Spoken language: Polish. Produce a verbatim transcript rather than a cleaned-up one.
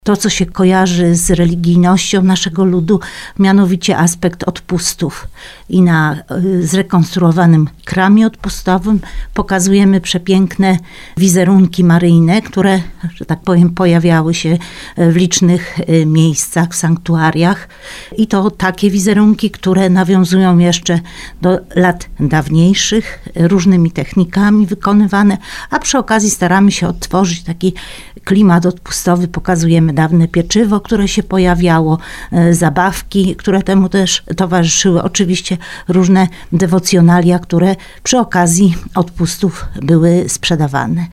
To, co się kojarzy z religijnością naszego ludu, mianowicie aspekt odpustów. I na zrekonstruowanym kramie odpustowym pokazujemy przepiękne wizerunki maryjne, które, że tak powiem, pojawiały się w licznych miejscach, w sanktuariach. I to takie wizerunki, które nawiązują jeszcze do lat dawniejszych, różnymi technikami wykonywane, a przy okazji staramy się odtworzyć taki klimat odpustowy. Pokazujemy dawne pieczywo, które się pojawiało, zabawki, które temu też towarzyszyły. Oczywiście różne dewocjonalia, które przy okazji odpustów były sprzedawane.